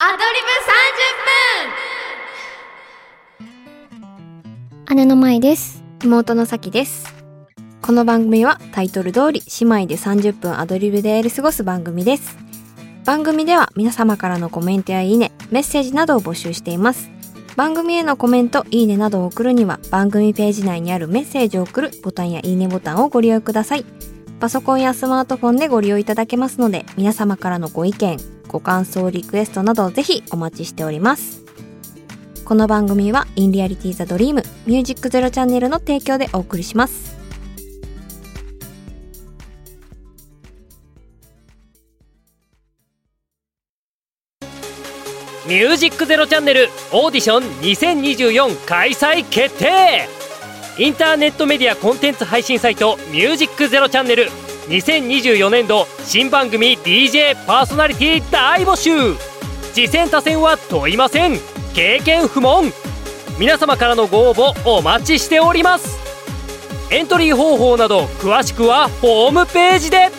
アドリブ30分。 姉の舞です。 妹のさきです。この番組はタイトル通り姉妹で30分アドリブでやり過ごす番組です。番組では皆様からのコメントやいいね、メッセージなどを募集しています。番組へのコメント、いいねなどを送るには番組ページ内にあるメッセージを送るボタンやいいねボタンをご利用ください。パソコンやスマートフォンでご利用いただけますので、皆様からのご意見、ご感想、リクエストなどをぜひお待ちしております。この番組はインリアリティザドリームミュージックゼロチャンネルの提供でお送りします。 ミュージックゼロチャンネルオーディション2024開催決定。インターネットメディアコンテンツ配信サイトミュージックゼロチャンネル2024年度新番組 DJ パーソナリティ大募集。次戦他戦は問いません。経験不問。皆様からのご応募お待ちしております。エントリー方法など詳しくはホームページで。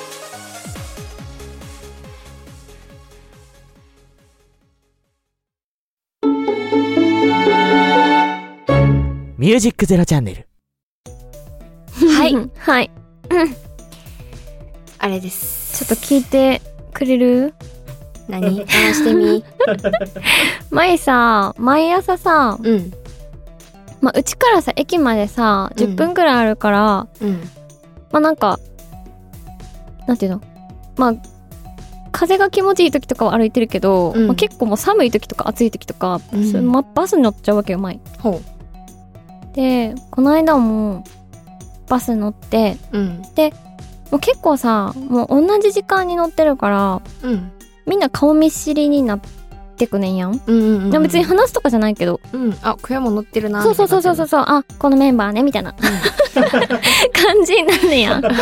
ミュージックゼロチャンネル。 はいはい、 あれです。 ちょっと聞いてくれる？ 何？話してみ。 毎朝さ、うちからさ駅までさ10分くらいあるから、なんかなんていうの、風が気持ちいい時とかは歩いてるけど、結構もう寒い時とか暑い時とか、バスに乗っちゃうわけよ前。でこの間もバス乗って、でもう結構さもう同じ時間に乗ってるから、みんな顔見知りになってくねんやん。別に話すとかじゃないけど、 あ、小屋も乗ってるな。 そう、あ、このメンバーねみたいな感じになるやん。で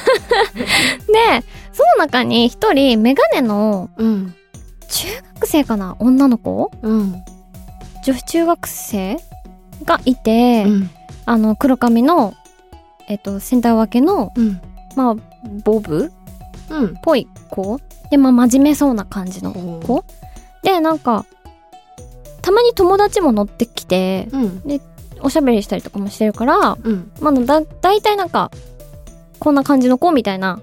その中に一人メガネの中学生かな、女の子、女子中学生がいて、黒髪のセンター分けの、ボブっぽい子で、真面目そうな感じの子で、なんかたまに友達も乗ってきて、でおしゃべりしたりとかもしてるから、だいたいなんかこんな感じの子みたいな、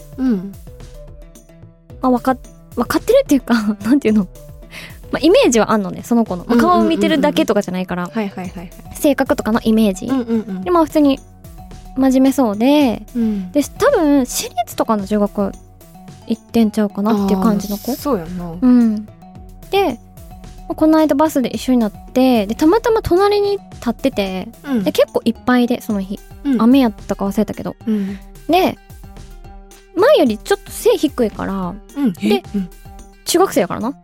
分かってるっていうかなんていうの、イメージはあんのね、その子の、顔を見てるだけとかじゃないから、性格とかのイメージ、で普通に真面目そうで、で多分私立とかの中学行ってんちゃうかなっていう感じの子。 そうやな。 でこの間バスで一緒になって、でたまたま隣に立ってて、で結構いっぱいでその日、雨やったか忘れたけど、で前よりちょっと背低いから、で中学生やからな。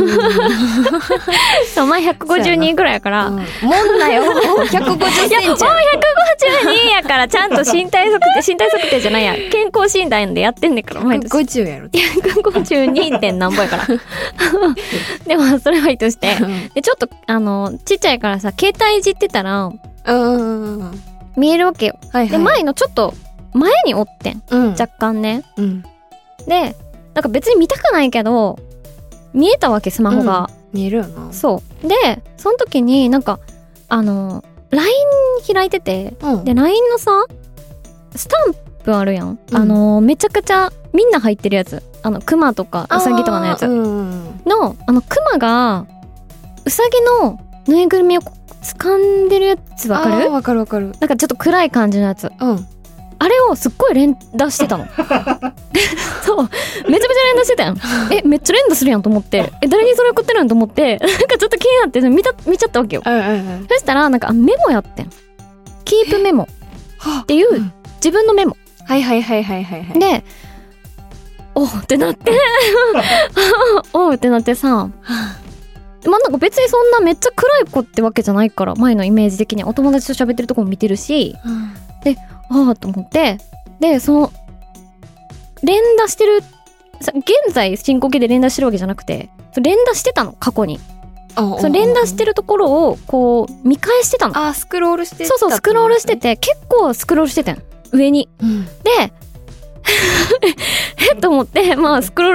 そう、前152ぐらいやから、もんなよ。150センチ。いや、もう152やから、ちゃんと身体測定じゃないや、健康診断でやってんねんから、毎年。 150やろ。 152. 点何ぼやから。でもそれはいいとして、でちょっとちっちゃいからさ、携帯いじってたら見えるわけよ。で前のちょっと前におってん、若干ね。でなんか別に見たくないけど見えたわけ、スマホが。 見えるよな。 そうでその時になんかLINE 開いてて、で LINE のさスタンプあるやん、めちゃくちゃみんな入ってるやつ、クマとかウサギとかのやつの、クマがウサギのぬいぐるみを掴んでるやつ、わかる？ わかる。 なんかちょっと暗い感じのやつ、あれをすっごい連打してたの。そう、めちゃめちゃ連打してたやん。めっちゃ連打するやんと思って、誰にそれ送ってるんと思って、なんかちょっと気になって見ちゃったわけよ。そしたらなんかメモやってん、キープメモっていう自分のメモ。で、おーってなっておーってなってさ、なんか別にそんなめっちゃ暗い子ってわけじゃないから、前のイメージ的にお友達と喋ってるとこも見てるし、でああと思って、でその連打してるさ、現在進行形で連打してるわけじゃなくて、連打してたの、過去に。その連打してるところをこう見返してたの。 スクロールしてた。 そう、スクロールしてて、結構スクロールしてたの、上に。でと思って、スクロール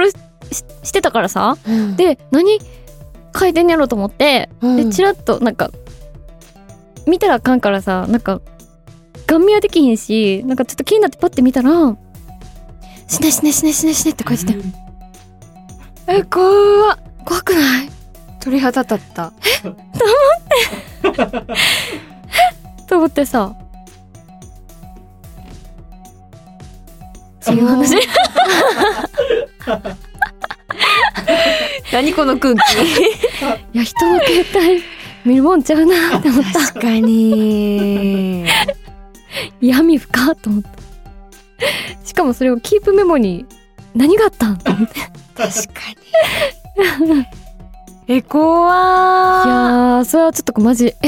してたからさ、 うん、 で何書いてんやろと思って、でチラッとなんか見たらあかんからさ、なんかガン見はできひんし、なんかちょっと気になってパッて見たら死ね死ね死ね死ね死ねって書いてて、 怖くない鳥肌立った。 と思ってさ、そういう話。 何この空気。 いや、人の携帯見るもんちゃうなって思った。 確かに。 闇深っと思った。しかもそれをキープメモに何があったんと思って。 確かに。怖ー。 いやー、それはちょっとマジ、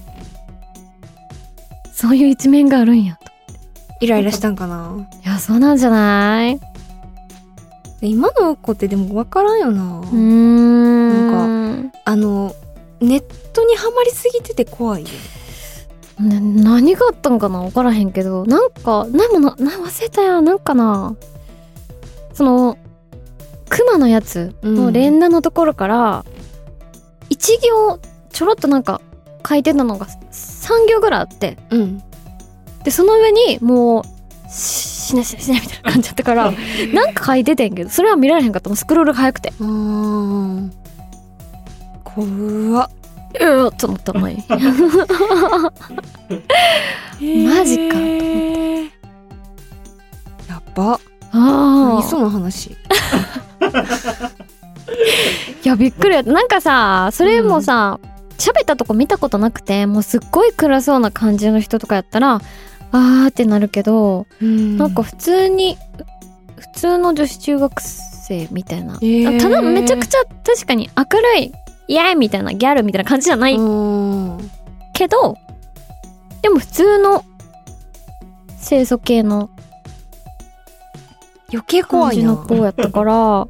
そういう一面があるんやと。 イライラしたんかな。 いや、そうなんじゃない？ 今の子ってでも分からんよな。 なんかネットにハマりすぎてて怖いよ。 何があったんかな分からへんけど、なんか忘れたや、なんかな、そのクマのやつの連打のところから、一行ちょろっとなんか書いてたのが3行ぐらいあって、 うん、 でその上にもう死ね死ね死ねみたいな感じだったからなんか書いててんけど、それは見られへんかった。もうスクロールが早くて、 怖っ。 と思った前にマジか、 やば。 何その話。 いや、びっくりやった。なんかさ、それもさ、喋ったとこ見たことなくて、もうすっごい暗そうな感じの人とかやったらあーってなるけど、なんか普通の女子中学生みたいな、ただめちゃくちゃ確かに明るいイエーイみたいなギャルみたいな感じじゃないけど、でも普通の清楚系の余計怖いな感じの子やったから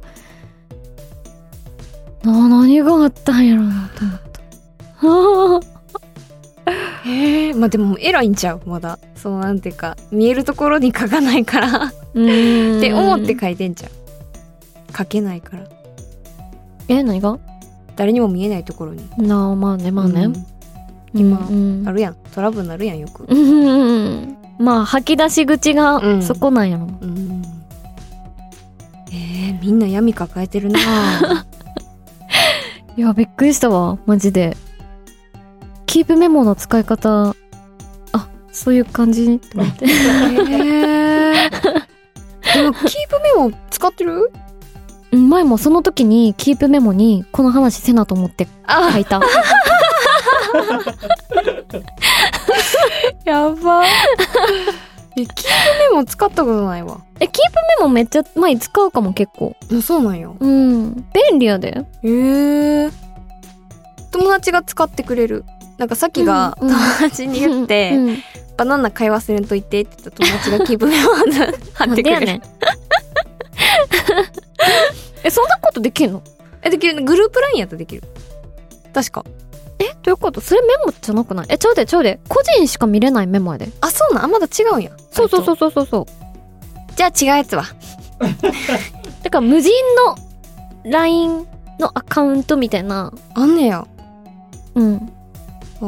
何があったんやろうなと思った。 まあでも偉いんちゃう、まだそうなんていうか見えるところに書かないからって思って書いてんちゃう。書けないから。 何が？ 誰にも見えないところに。 まあね、 今、あるやん、トラブルなるやんよく。 まあ吐き出し口がそこなんやろ。 みんな闇抱えてるな。 いや、びっくりしたわマジで。キープメモの使い方、そういう感じって思って。でもキープメモ使ってる？ 前もその時にキープメモにこの話せなと思って書いた。 やば。キープメモ使ったことないわ。 キープメモめっちゃ前使うかも結構。 そうなんよ。 便利やで。 友達が使ってくれる。なんかさっきが友達に言って、バナナ買い忘れんといてって言った友達がキープメモ貼ってくれる。ね、 そんなことできるの？ できる。グループラインやったらできる。確か。 どういうこと？それメモじゃなくない？ちょうで個人しか見れないメモやで。 そうなん？まだ違うんや。 そう。じゃあ違うやつは。 だから無人の LINE のアカウントみたいな。 あんねや。 ある。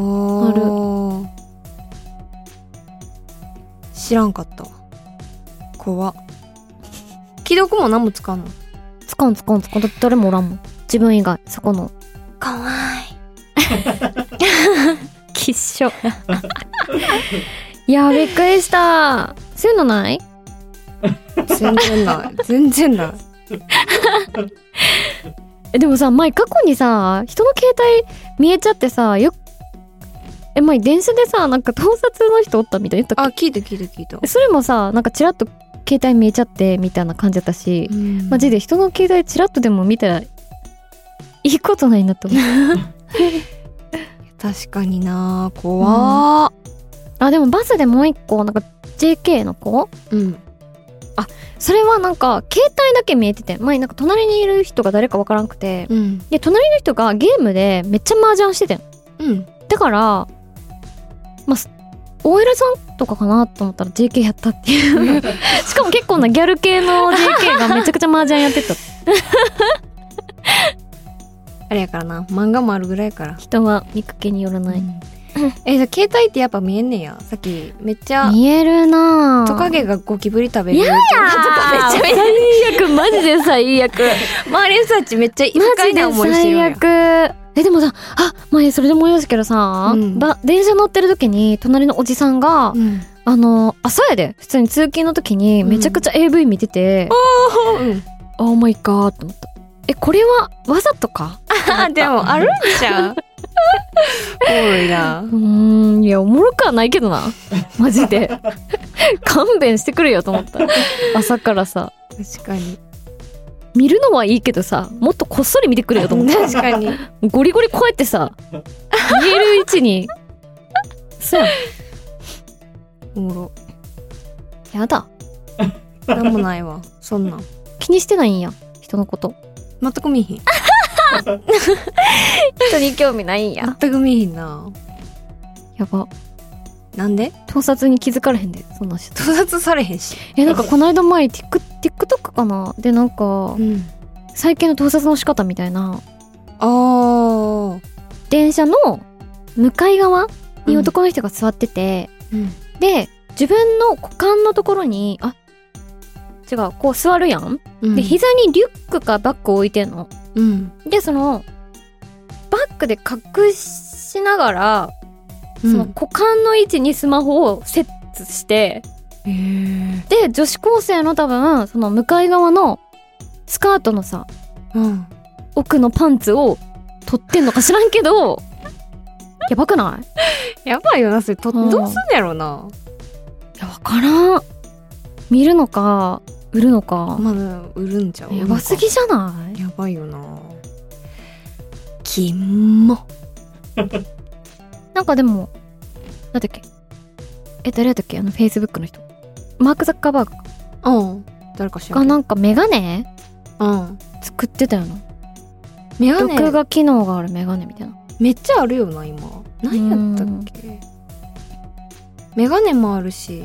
知らんかったわ。怖っ。既読も何も使うの？ 使う。誰もおらんもん。自分以外、そこの。 かわいい。 きっしょ。いや、びっくりした。そういうのない？ 全然ない。 でもさ、前過去にさ、人の携帯見えちゃってさ、前電車でさ、なんか盗撮の人おったみたいな言ったっけ？ 聞いた。 それもさ、なんかチラッと携帯見えちゃってみたいな感じだったし、マジで人の携帯チラッとでも見たらいいことないなと思う。 確かにな、怖ー。でもバスでもう一個なんか JK の子、それはなんか携帯だけ見えてて、前なんか隣にいる人が誰かわからんくて、で隣の人がゲームでめっちゃ麻雀しててん、だからOL さんとかかなと思ったら JK やったっていう。しかも結構なギャル系の JK がめちゃくちゃ麻雀やってた。 あれやからな、漫画もあるぐらいやから。 人は見かけによらない。 携帯ってやっぱ見えんねや。さっきめっちゃ見えるなぁ。 トカゲがゴキブリ食べる。 いやいやとかめっちゃ見える。 最悪、マジで最悪。 周りの人たちめっちゃ不快な思いしてるんや。 マジで最悪。でもさ、前それで思い出すけどさ、電車乗ってる時に隣のおじさんが、朝やで、普通に通勤の時にめちゃくちゃ AV 見てて、オーマイガーと思った。これはわざとか？ でもあるんちゃう？おもろいな。 いや、おもろくはないけどな。マジで。勘弁してくれよと思った。朝からさ。 確かに。 見るのはいいけどさ、もっとこっそり見てくれよと思った。 確かに。 ゴリゴリこうやってさ、見える位置に。そうやん。 おもろ。 やだ。 なんもないわ。そんなん。 気にしてないんや。人のこと。 全く見えへん。 人に興味ないんや。 全く見えへんな。 やば。 なんで？ 盗撮に気づかれへんで、そんな人。 盗撮されへんし。 なんかこの間前、TikTok かなで、なんか、最近の盗撮の仕方みたいな。電車の向かい側に男の人が座ってて、で、自分の股間のところに、違う、こう座るやん。で、膝にリュックかバッグを置いてんの。で、その、バッグで隠しながら、その股間の位置にスマホをセットして、で、女子高生の多分、その向かい側のスカートのさ、奥のパンツを取ってんのか知らんけど、やばくない？ やばいよな、それ。どうすんのやろな。 いや、わからん。見るのか、売るのか。 まだ売るんちゃう？ やばすぎじゃない？ やばいよな。キモ。 なんかでも、なんだっけ？誰やったっけ？Facebook の人。マーク・ザッカーバーグか。 誰か知らんけど。 がなんかメガネ作ってたよな。 メガネ録画機能があるメガネみたいな。 めっちゃあるよな、今。何やったっけ？メガネもあるし、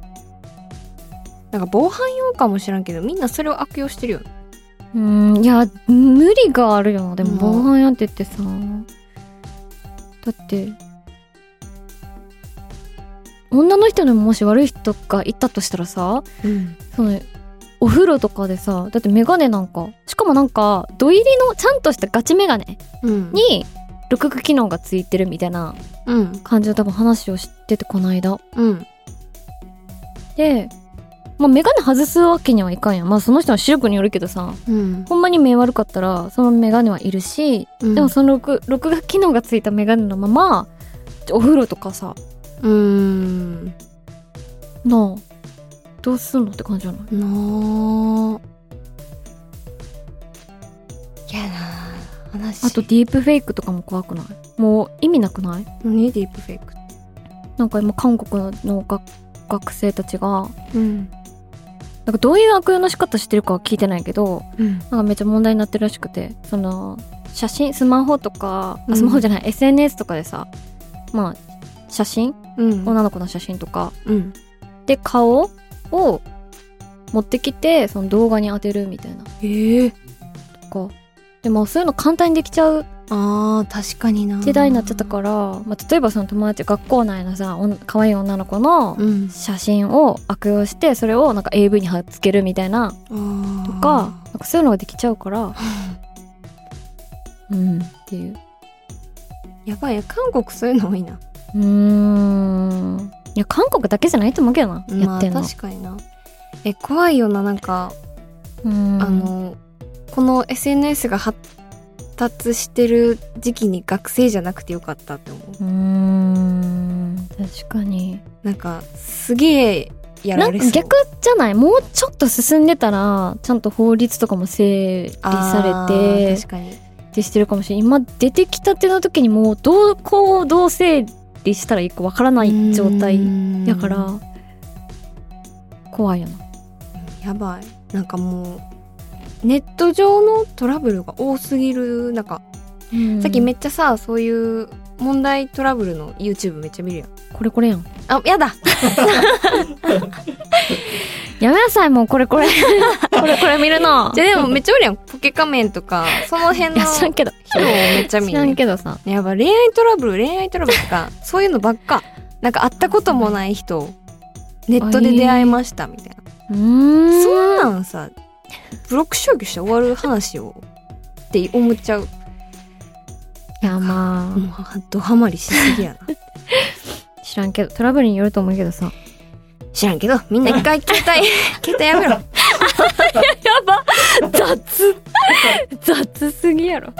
なんか防犯用かもしらんけど、みんなそれを悪用してるよ。 いや、無理があるよな。でも防犯やってってさ、だって女の人でももし悪い人がいたとしたらさ、そのお風呂とかでさ、だってメガネなんか、しかもなんか土入りのちゃんとしたガチメガネに録画機能がついてるみたいな感じの多分話をしてて、この間。で、メガネ外すわけにはいかんやん。その人の視力によるけどさ、ほんまに目悪かったらそのメガネはいるし、でもその録画機能がついたメガネのままお風呂とかさ、なあ、どうすんのって感じじゃない？ やな話。 あとディープフェイクとかも怖くない？もう意味なくない？ 何ディープフェイク？ なんか今韓国の学生たちが、なんかどういう悪用の仕方してるかは聞いてないけど、なんかめっちゃ問題になってるらしくて、その写真、スマホとか、スマホじゃない、SNS とかでさ、写真、女の子の写真とか、で顔を持ってきてその動画に当てるみたいな。とかでもそういうの簡単にできちゃう確かにな時代になっちゃったから、例えばその友達、学校内のさ可愛い女の子の写真を悪用してそれをなんか AV に貼っつけるみたいなとか、なんかそういうのができちゃうからっていう。 やばいや、韓国そういうの多いな。 いや、韓国だけじゃないと思うけどな、やってんの。 確かにな。怖いよな。なんかこの SNS が発達してる時期に学生じゃなくてよかったって思う。 確かに。なんかすげえやられそう。 逆じゃない？もうちょっと進んでたらちゃんと法律とかも整理されて、 確かにってしてるかもしれない。今出てきたての時にもうどう整理したらいいかわからない状態やから怖いよな。 やばい。なんかもうネット上のトラブルが多すぎる。なんかさっきめっちゃさ、そういう問題トラブルの YouTube めっちゃ見るやん。 これやん。 やだやめなさい、もうこれこれ見るの。 じゃあでもめっちゃおるやん。ポケ仮面とかその辺のいや知らんけど人をめっちゃ見知らんる。 けどさ。 やっぱ恋愛トラブルとかそういうのばっか。なんか会ったこともない人ネットで出会いましたみたいな。そんなんさブロック消去して終わる話をって思っちゃう。 いやまあもうドハマりしすぎやな。 知らんけどトラブルによると思うけどさ。 知らんけどみんな一回携帯やめろ。 やば雑すぎやろ。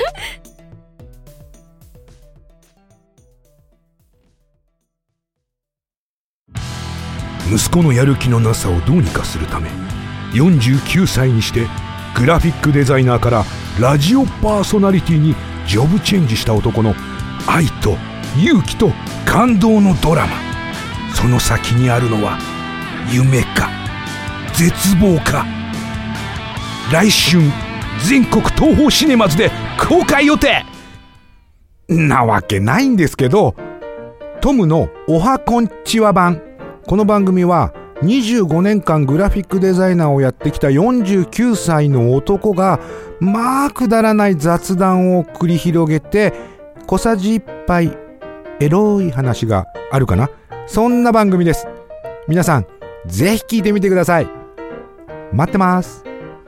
息子のやる気のなさをどうにかするため49歳にしてグラフィックデザイナーからラジオパーソナリティにジョブチェンジした男の愛と勇気と感動のドラマ。その先にあるのは夢か絶望か。来春全国東宝シネマズで公開予定なわけないんですけど、トムのおはこんちは版。この番組は25年間グラフィックデザイナーをやってきた49歳の男がまあくだらない雑談を繰り広げて小さじ1杯エロい話があるかな、そんな番組です。皆さんぜひ聞いてみてください。待ってます。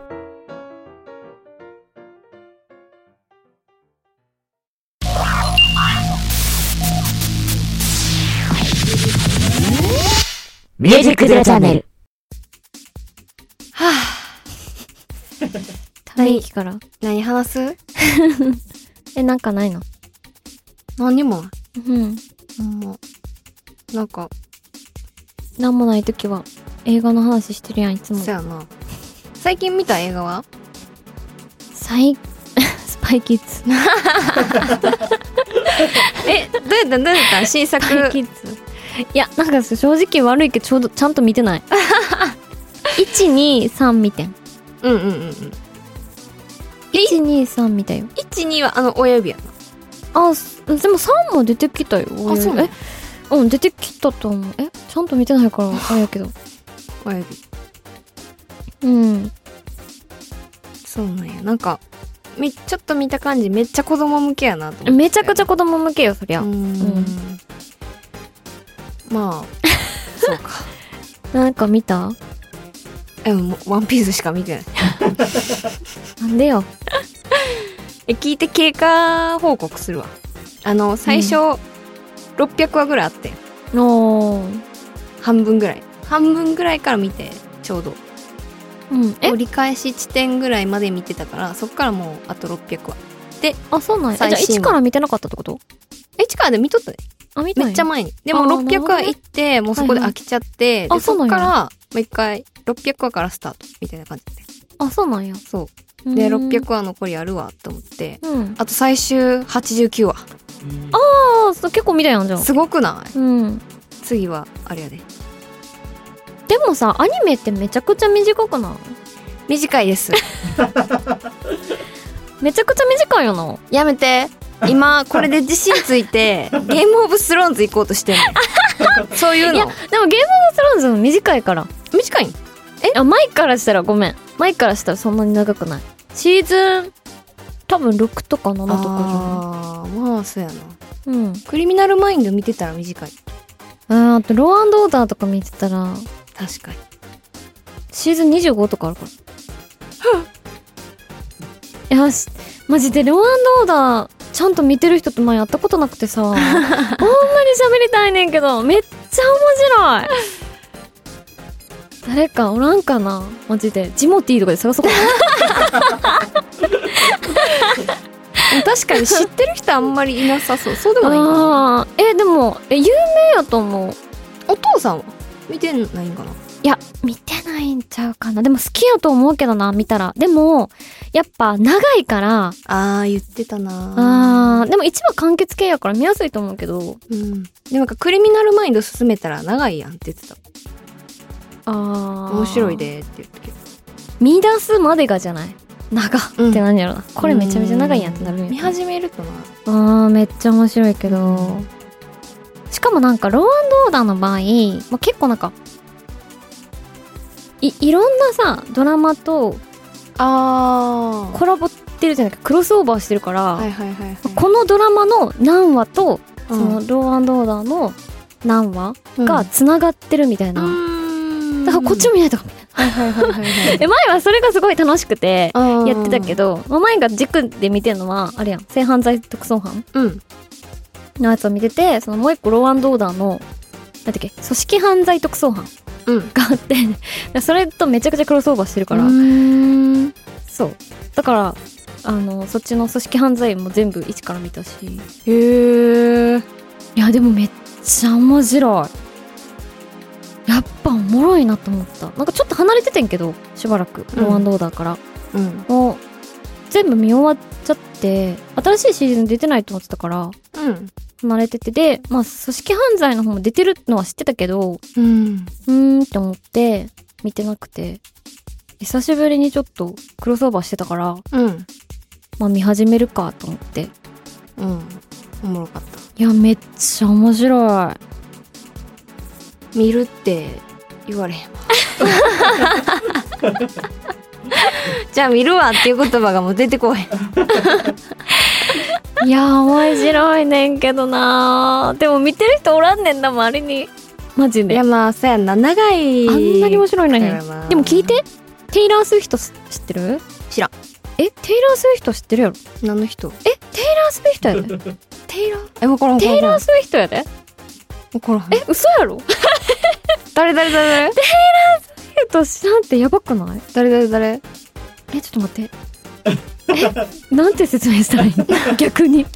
ミュージックゼロチャンネル。 はため息から何話す？ なんかないの？ 何にも。 うんなんかなんもないときは映画の話してるやんいつも。 そやな。最近見た映画は？ スパイキッズ。 どうやった新作。 スパイキッズ。いやなんか正直悪いけどちゃんと見てない。1、2、3見てん。 うん。 1、2、3見たよ。 1、2は親指やな。 でも3も出てきたよ。 あ、そうなの？ うん出てきたと思う。ちゃんと見てないからあれやけど。 親指。 うん。 そうなんや。なんかちょっと見た感じめっちゃ子供向けやなと思って。 めちゃくちゃ子供向けよそりゃ。 まあそうか。 なんか見た？ もうワンピースしか見てない。 なんでよ。 聞いて経過報告するわ。最初、600話ぐらいあって、半分ぐらいから見てちょうど、折り返し地点ぐらいまで見てたから、そっからもうあと600話で。 そうなんや。じゃあ1から見てなかったってこと？ 1からで見とったね。めっちゃ前に。でも600話行ってもうそこで飽きちゃって、でそっからもう一回600話からスタートみたいな感じで。 そうなんや。 そうで600話残りあるわと思って、あと最終89話。 結構見たやんじゃん。 すごくない？ うん次はあれやで。 でもさアニメってめちゃくちゃ短くない？ 短いです。 めちゃくちゃ短いよな。 やめて。今これで自信ついてゲームオブスローンズ行こうとしてんの。そういうの。 いやでもゲームオブスローンズも短いから。 短いん？ 前からしたらごめん。前からしたらそんなに長くない。シーズン多分6とか7とかじゃない？ まあそうやな。クリミナルマインド見てたら短い。 あとロー&オーダーとか見てたら確かにシーズン25とかあるから。よしマジでロー&オーダーちゃんと見てる人と前会ったことなくてさほんまに喋りたいねんけどめっちゃ面白い。誰かおらんかなマジで。ジモティーとかで探そうかな。 確かに知ってる人あんまりいなさそう。そうでもないんかな。 でも有名やと思う。 お父さんは見てないんかな。 いや見てないんちゃうかな。でも好きやと思うけどな見たら。でもやっぱ長いから言ってたな。 でも1話完結系やから見やすいと思うけど、 でもなんかクリミナルマインド進めたら長いやんって言ってた。面白いでって言ったけど見出すまでがじゃない長ってなんやろな、これめちゃめちゃ長いやんってなるんや。 見始めるとなめっちゃ面白いけど、しかもなんかロー&オーダーの場合、結構なんかいろんなさドラマとあコラボってるじゃないか、クロスオーバーしてるから、 はいはいはい、はい、 このドラマの何話とそのうんロー&オーダーの何話がつながってるみたいな、だからこっちも見ないとかみたいな。 はいはいはいはい前はそれがすごい楽しくてはいやってたけど、前が軸で見てるのはあれやん、性犯罪特捜班うんのやつを見てて、そのもう一個ロー&オーダーのなんだっけ、組織犯罪特捜班うんがあってそれとめちゃくちゃクロスオーバーしてるから、そうだからそっちの組織犯罪も全部一から見たし、 へえいやでもめっちゃ面白い。やっぱおもろいなと思った。なんかちょっと離れててんけどしばらくロー&オーダーから、 うんもう全部見終わっちゃって新しいシーズン出てないと思ってたからうん離れてて、でまあ組織犯罪の方も出てるのは知ってたけどうんって思って見てなくて、久しぶりにちょっとクロスオーバーしてたから、 うんまあ見始めるかと思って。 うんおもろかったいやめっちゃ面白い。 見るって言われへんわじゃあ見るわっていう言葉がもう出てこへん。 いや面白いねんけどな。でも見てる人おらんねんな周りに、マジで。 いやまあそうやんな、長いあんなに面白いのに。 だからまあでも聞いて、テイラー・スウィフト知ってる？ 知らん。 え、テイラー・スウィフト知ってるやろ？ 何の人？ え、テイラー・スウィフトやで。 テイラー？え、わからん。 テイラー・スウィフトやで。 わからん。 え、嘘やろ？ 誰？ テイラー・スウィフト知らんってやばくない？ 誰？ え、ちょっと待って。え、なんて説明したらいいの？逆に。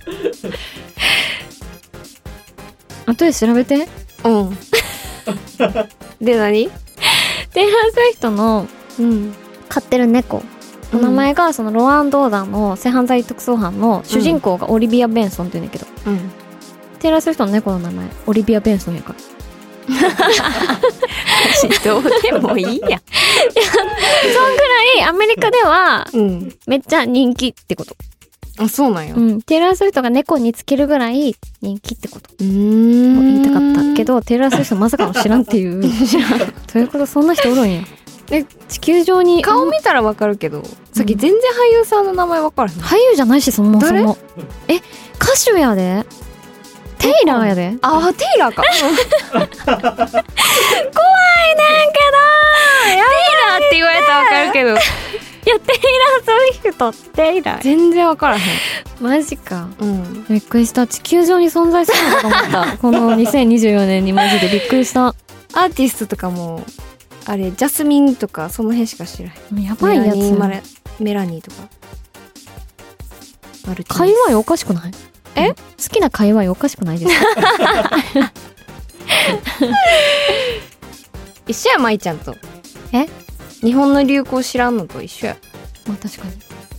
後で調べて。 うんで何？ テイラー・スウィフトのうん飼ってる猫。お名前がそのロー&オーダーの性犯罪特捜班の主人公がオリビア・ベンソンって言うんだけど、 うんテイラー・スウィフトの猫の名前オリビア・ベンソンやから。 どうでもいいや。 そんぐらいアメリカではうんめっちゃ人気ってこと。 あ、そうなんや。 テイラー・スウィフトが猫につけるぐらい人気ってことを言言いたかったけど、テイラー・スウィフトまさかの知らんっていうということ、そんな人おるんや。 え、 地球上に顔見たらわかるけど、さっき全然俳優さんの名前わからへん。 俳優じゃないし、そもそもえ、歌手やで、テイラーやで。 あ、テイラーか。 怖いねんけど、 テイラーって言われたらわかるけど、 いや、テイラー・スウィフト、テイラー全然わからへん。 マジか。 うん。 びっくりした。地球上に存在するのかと思ったこの2024年にマジでびっくりした。 アーティストとかも、あれ、ジャスミンとかその辺しか知らへん。 やばいやつ。 メラニーとか。 界隈おかしくない？ え？ 好きな界隈おかしくないですか？ 一緒や、舞ちゃんと。 え？ 日本の流行知らんのと一緒や。 まあ確かに。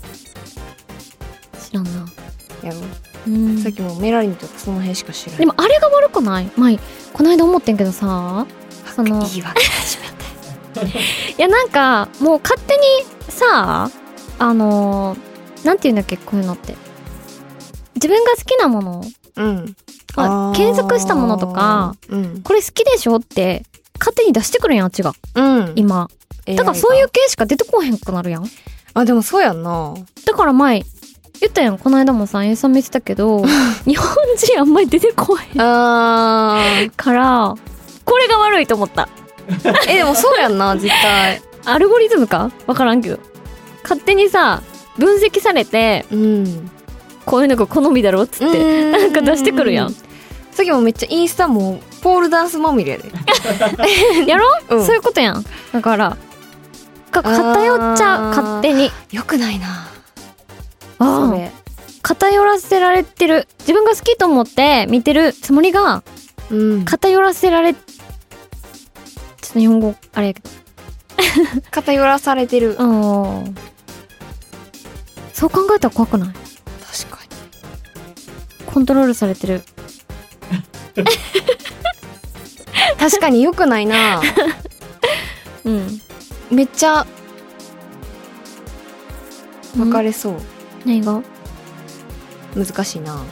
知らんな。 やろ。 うん。 さっきもメラニーとかその辺しか知らん。 でもあれが悪くない？前この間思ってんけどさ、そのいいわけ始めいやなんかもう勝手にさ、なんていうんだっけ、こういうのって自分が好きなもの、 うん。 検索したものとか、 うん。 これ好きでしょって勝手に出してくるやん、あっちがうん。 今。だからそういう系しか出てこへんくなるやん。 あ、でもそうやんな。 だから前言ったやん、この間もさ、Aさん見てたけど日本人あんまり出てこへんあー。 からこれが悪いと思った。 でもそうやんな、絶対。 アルゴリズムかわからんけど、勝手にさ分析されて、 うん。 こういうのが好みだろっつってなんか出してくるやん。 さっきもめっちゃインスタもポールダンスまみれやで。 やろ、 うんそういうことやん。だから偏っちゃう、勝手に。 よくないな。 あそれ。 偏らせられてる。自分が好きと思って見てるつもりがうん。 偏らせられ、ちょっと日本語あれやけど、 偏らされてる。 そう考えたら怖くない？ 確かコントロールされてる。 に。確かによくないな。 うん。 めっちゃ分かれそう。 何が？ 難しいな。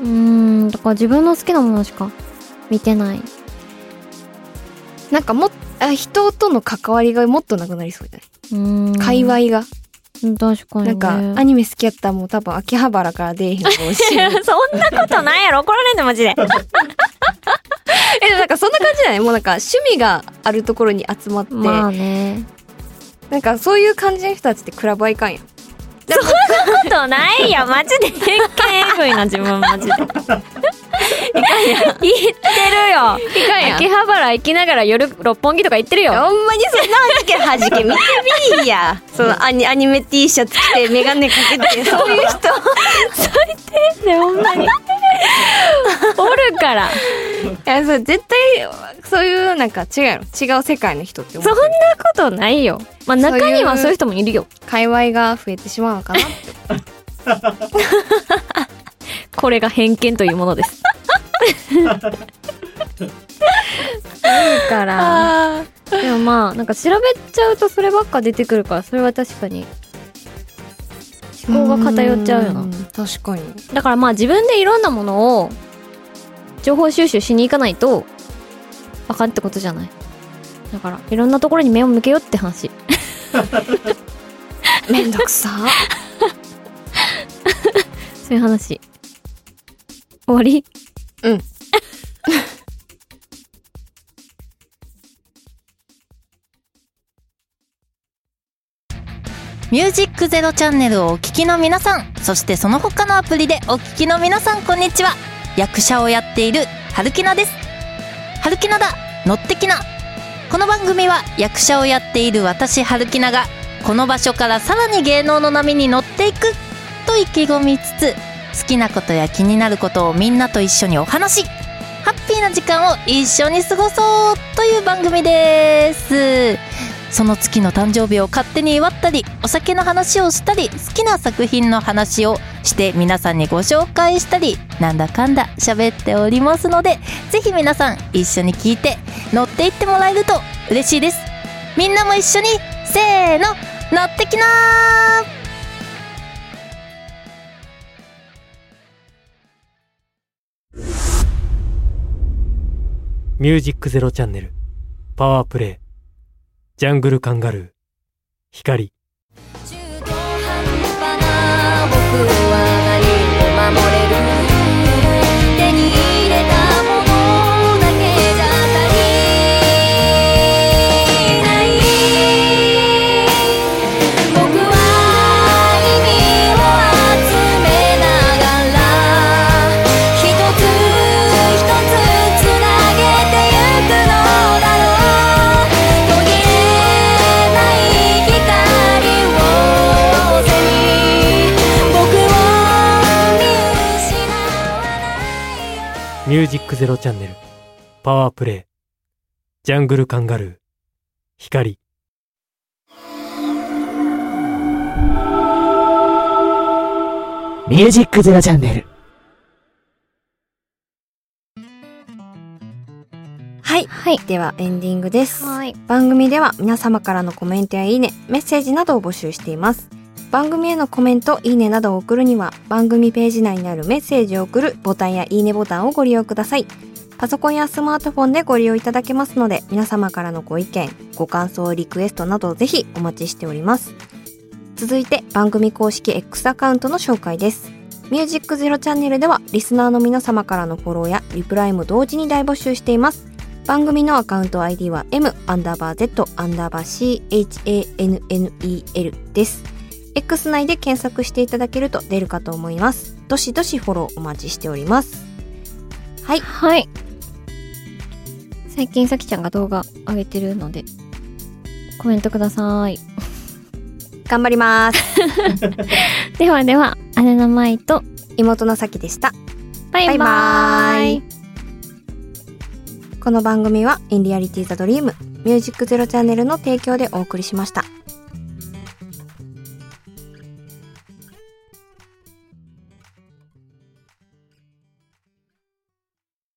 だから自分の好きなものしか見てない。 なんかもっ人との関わりがもっとなくなりそうじゃない？界隈が。 確かにね。 なんかアニメ好きやったらもう多分秋葉原から出えへんかもしれない。 そんなことないやろ、怒られんねマジで。 なんかそんな感じじゃない？もうなんか趣味があるところに集まって、 まあね。 なんかそういう感じの人たちってクラブはいかんやん。 そんなことないよ、マジで偏見エグいな自分マジで。言ってるよ。 いかんやん。 秋葉原行きながら夜六本木とか行ってるよ。 ほんまにそんなはじけ見てみいや。そのアニメ T シャツ着てメガネかけてそういう人最低ねほんまに。おるから。 いやそれ絶対そういうなんか違うやろ、違う世界の人って思う。 そんなことないよ。まあ中にはそういう人もいるよ。 界隈が増えてしまうのかなって。 これが偏見というものです。だからでもまあなんか調べちゃうとそればっか出てくるから、それは確かに思考が偏っちゃうよな。 確かに。 だからまあ自分でいろんなものを情報収集しに行かないとあかんってことじゃない。だからいろんなところに目を向けようって話。 めんどくさ。 そういう話。終わり？ うん。 ミュージックゼロチャンネルをお聞きの皆さん、そしてその他のアプリでお聞きの皆さん、こんにちは。役者をやっている春キナです。春キナだ、乗ってきな。この番組は役者をやっている私春キナがこの場所からさらに芸能の波に乗っていくと意気込みつつ、好きなことや気になることをみんなと一緒にお話し、ハッピーな時間を一緒に過ごそうという番組です。その月の誕生日を勝手に祝ったり、お酒の話をしたり、好きな作品の話をして皆さんにご紹介したり、なんだかんだ喋っておりますので、ぜひ皆さん一緒に聞いて乗っていってもらえると嬉しいです。みんなも一緒にせーの、乗ってきなー。 ミュージックゼロチャンネルパワープレイジャングルカンガルー光。 中途半端な僕は何も守れる。手に入れたものだけじゃ足りない。僕は意味を集めながら一つ一つつなげてゆくのだろう。途切れない光を背に僕を見失わないよ。 ミュージックゼロチャンネルパワープレイジャングルカンガルー光。 ミュージックゼロチャンネル。 はい。 はい。 ではエンディングです。 はい。 番組では皆様からのコメントやいいね、メッセージなどを募集しています。番組へのコメント、いいねなどを送るには番組ページ内にあるメッセージを送るボタンやいいねボタンをご利用ください。パソコンやスマートフォンでご利用いただけますので、皆様からのご意見、ご感想、リクエストなどぜひお待ちしております。続いて番組公式 X アカウントの紹介です。ミュージックゼロチャンネルではリスナーの皆様からのフォローやリプライも同時に大募集しています。番組のアカウント ID は m_z_chanel です。X 内で検索していただけると出るかと思います。どしどしフォローお待ちしております。はい。 はい。最近さきちゃんが動画上げてるのでコメントください。 頑張ります。 ではでは、姉の舞と妹のさきでした。 バイババイバイ。 この番組はインリアリティザドリームミュージックゼロチャンネルの提供でお送りしました。